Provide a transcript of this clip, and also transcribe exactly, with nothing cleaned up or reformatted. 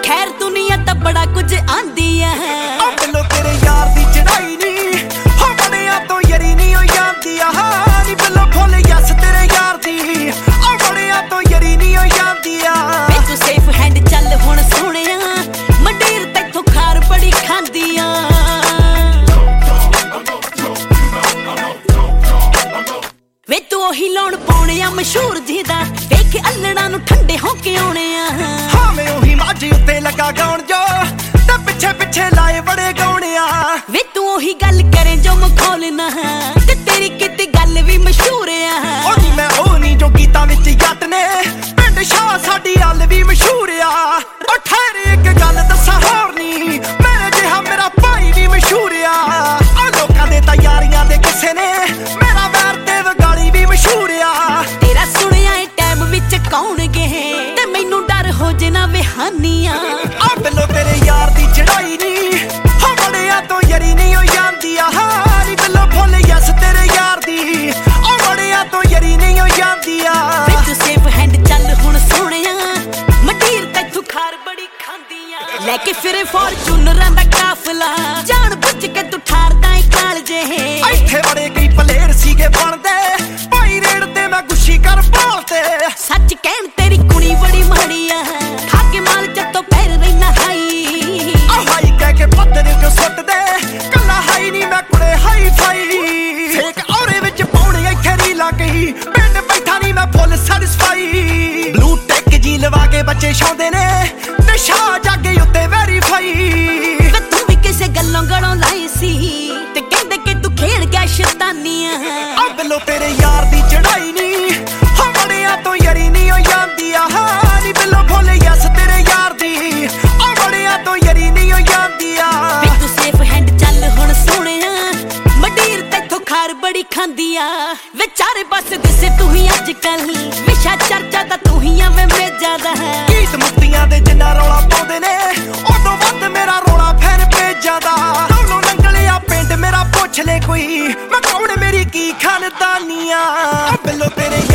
खैर दुनिया तो बड़ा कुछ आंदी है बिलो तेरे यार दी चढ़ाई नी हो बड़िया तो यरी नी हो जांदी आ नी बिलो फुल यस तेरे यार दी ओ बड़िया तो यरी नी हो जांदी आ वे तू सेफ हैंड चल हुण सोहणिया मंडीर तैथों खार बड़ी खांदी आ वे तू ओही लाउण पाउणे आ मशहूर जीदा वेख अल्लड़ा नूं ठंडे हो के आउणे आ हां मैं ओही माझी उत्ते लगा गाउण जो ते पिछे पिछे लाए बड़े गाउणे आ वे तू ओही गल करे जो मखौल ना ते तेरी किते गल भी मशहूर आ ओ नी मैं ओ नी जो गीतां विच जट ने पिंड शाह साडी हल भी मशहूर आ ओ ठहरे एक गल दस्सां होर नी मेरे जिहा मेरा भाई भी मशहूर आ ओ लोकां दे तां यारियां दे किसे ने मेरा वैर ते वगाली भी मशहूर आ तेरा सुनिया ए टाइम विच कौन गए ते मैनू डर हो जना बेहानियां आ बिलो तेरे यार दी चढ़ाई नी हो बड़िया तो यरी नहीं हो जांदी आ नी बिलो फुल यस तेरे यार दी ओ बड़िया तो यरी नहीं हो जांदी आ वे तू सेफ हैंड चल हुण सोहणिया मंडीर तैथों खार बड़ी खांदियां लेके फिरे फॉर्चूनरां दा काफला जान बुझ के तू ठारदा ए कालजे ਇੱਥੇ ਬੜੇ ਕਈ ਪਲੇਰ ਸੀਗੇ ਬਣਦੇ ਭਾਈ ਰੇੜ ਤੇ ਮੈਂ ਗੁੱਛੀ ਕਰ ਬੋਲਦੇ सच कहन तेरी कुड़ी बड़ी माड़ी आ खाके माल जत्तो पैर रहना हाई ਆ ਹਾਈ ਕਹਿ ਕੇ ਪੱਧਰ ਕਿਉਂ ਸੁੱਟਦੇ ਕੱਲਾ ਹਾਈ ਨਹੀਂ ਮੈਂ ਕੁੜੇ ਹਾਈ ਫਾਈ ਫੇਕ ਔਰੇ ਵਿੱਚ ਪਾਉਣੇ ਇੱਥੇ ਰੀਲਾ ਕਹੀ ਪਿੰਡ ਬੈਠਾ ਨਹੀਂ ਮੈਂ ਫੁੱਲ ਸੈਟੀਸਫਾਈ ਬਲੂ ਟੈਕ ਜੀ ਲਵਾ ਕੇ ਬੱਚੇ ਛਾਉਂਦੇ ਨੇ ਨਸ਼ਾ ਜਾਗੇ ਉੱਤੇ ਵੈਰੀਫਾਈ वे तू भी किसे गल्लों गड़ों लाई सी ते कहंदे कि तू खेड़ गया शैतानियां ਆ ਬਿੱਲੋ ਤੇਰੇ ਯਾਰ ਦੀ ਚੜਾਈ ਨੀ ਹੋ ਬੜਿਆ ਤੋਂ ਯਰੀ ਨਹੀਂ ਹੋ ਜਾਂਦੀ ਆ ਨੀ ਬਿੱਲੋ ਫੁੱਲ ਯਸ ਤੇਰੇ ਯਾਰ ਦੀ ਆ ਬੜਿਆ ਤੋਂ ਯਰੀ ਨਹੀਂ ਹੋ ਜਾਂਦੀ ਆ वे तू सेफ हैंड चल हुण सोहणिया मंडीर तैथों खार बड़ी खांदियां वे चारे पासे दिसे तू ही अजकल विशा चर्चा दा तू ही आ वे मेजा दा ਗੀਤ ਮੁਕਤੀਆਂ ਦੇ ਜਿੰਨਾ ਰੌਲਾ ਪਾਉਂਦੇ ਨੇ ਉਦੋਂ ਵੱਧ ਮੇਰਾ ਰੌਲਾ ਫੈਨ ਪੇਜਾਂ ਦਾ ਦੋਨੋਂ ਨੰਗਲਿਆ ਪਿੰਡ ਮੇਰਾ ਪੁੱਛ ਲੈ ਕੋਈ ਮੈਂ ਕੌਣ ਮੇਰੀ ਕੀ ਖਾਨਦਾਨੀਆਂ ਆ ਬਿੱਲੋ ਤੇਰੇ